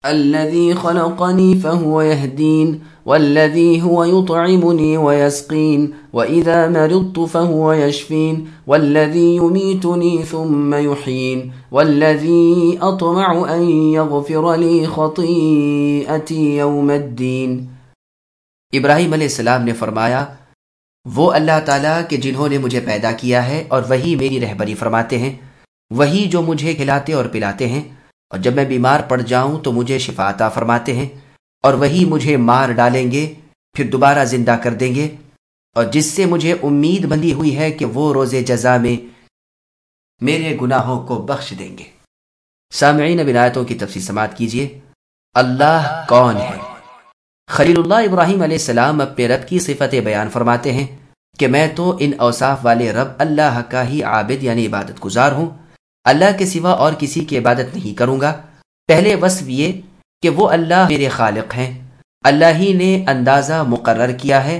الذي خلقني فهو يهدين والذي هو يطعمني ويسقين وإذا مرضت فهو يشفين والذي يميتني ثم يحيين والذي أطمع أن يغفر لي خطيئتي يوم الدين۔ ابراہیم علیہ السلام نے فرمایا، وہ اللہ تعالیٰ کہ جنہوں نے مجھے پیدا کیا ہے اور وہی میری رہبری فرماتے ہیں، وہی جو مجھے کھلاتے اور پلاتے ہیں، اور جب میں بیمار پڑ جاؤں تو مجھے شفا عطا فرماتے ہیں، اور وہی مجھے مار ڈالیں گے پھر دوبارہ زندہ کر دیں گے، اور جس سے مجھے امید بندھی ہوئی ہے کہ وہ روز جزا میں میرے گناہوں کو بخش دیں گے۔ سامعین، اب ان آیتوں کی تفصیل سماعت کیجیے۔ اللہ کون ہے؟ خلیل اللہ ابراہیم علیہ السلام اپنے رب کی صفت بیان فرماتے ہیں کہ میں تو ان اوصاف والے رب اللہ کا ہی عابد یعنی عبادت گزار ہوں، اللہ کے سوا اور کسی کی عبادت نہیں کروں گا۔ پہلے وصف یہ کہ وہ اللہ میرے خالق ہیں، اللہ ہی نے اندازہ مقرر کیا ہے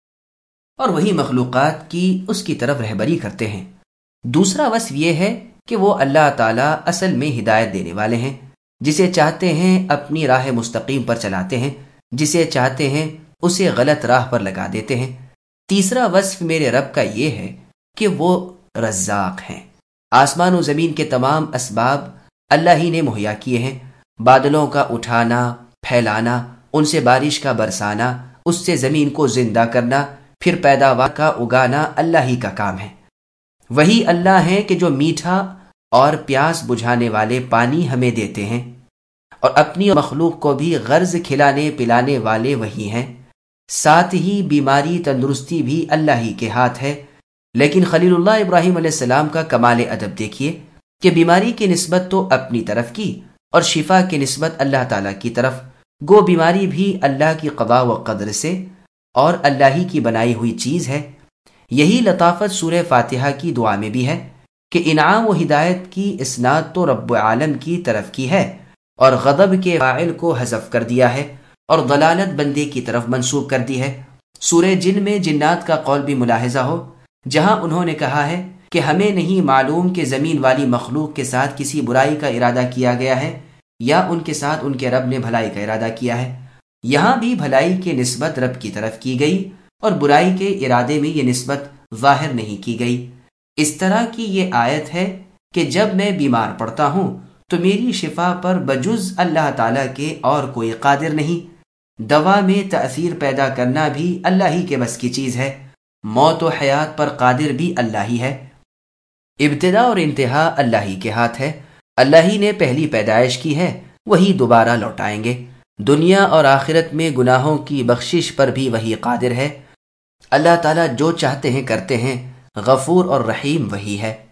اور وہی مخلوقات کی اس کی طرف رہبری کرتے ہیں۔ دوسرا وصف یہ ہے کہ وہ اللہ تعالیٰ اصل میں ہدایت دینے والے ہیں، جسے چاہتے ہیں اپنی راہ مستقیم پر چلاتے ہیں، جسے چاہتے ہیں اسے غلط راہ پر لگا دیتے ہیں۔ تیسرا وصف میرے رب کا یہ ہے کہ وہ رزاق ہیں۔ آسمان و زمین کے تمام اسباب اللہ ہی نے مہیا کیے ہیں، بادلوں کا اٹھانا، پھیلانا، ان سے بارش کا برسانا، اس سے زمین کو زندہ کرنا، پھر پیداوار کا اگانا اللہ ہی کا کام ہے۔ وہی اللہ ہیں کہ جو میٹھا اور پیاس بجھانے والے پانی ہمیں دیتے ہیں، اور اپنی مخلوق کو بھی غرض کھلانے پلانے والے وہی ہیں۔ ساتھ ہی بیماری تندرستی بھی اللہ ہی کے ہاتھ ہے۔ لیکن خلیل اللہ ابراہیم علیہ السلام کا کمال ادب دیکھیے کہ بیماری کی نسبت تو اپنی طرف کی اور شفا کی نسبت اللہ تعالیٰ کی طرف، گو بیماری بھی اللہ کی قضاء و قدر سے اور اللہ ہی کی بنائی ہوئی چیز ہے۔ یہی لطافت سورہ فاتحہ کی دعا میں بھی ہے کہ انعام و ہدایت کی اسناد تو رب عالم کی طرف کی ہے اور غضب کے فاعل کو حذف کر دیا ہے اور ضلالت بندے کی طرف منسوب کر دی ہے۔ سورہ جن میں جنات کا قول بھی ملاحظہ ہو، جہاں انہوں نے کہا ہے کہ ہمیں نہیں معلوم کہ زمین والی مخلوق کے ساتھ کسی برائی کا ارادہ کیا گیا ہے یا ان کے ساتھ ان کے رب نے بھلائی کا ارادہ کیا ہے۔ یہاں بھی بھلائی کی نسبت رب کی طرف کی گئی اور برائی کے ارادے میں یہ نسبت ظاہر نہیں کی گئی۔ اس طرح کی یہ آیت ہے کہ جب میں بیمار پڑتا ہوں تو میری شفا پر بجز اللہ تعالیٰ کے اور کوئی قادر نہیں۔ دوا میں تأثیر پیدا کرنا بھی اللہ ہی کے بس کی چیز ہے، موت و حیات پر قادر بھی اللہ ہی ہے۔ ابتدا اور انتہا اللہ ہی کے ہاتھ ہے، اللہ ہی نے پہلی پیدائش کی ہے، وہی دوبارہ لوٹائیں گے۔ دنیا اور آخرت میں گناہوں کی بخشش پر بھی وہی قادر ہے۔ اللہ تعالیٰ جو چاہتے ہیں کرتے ہیں، غفور اور رحیم وہی ہے۔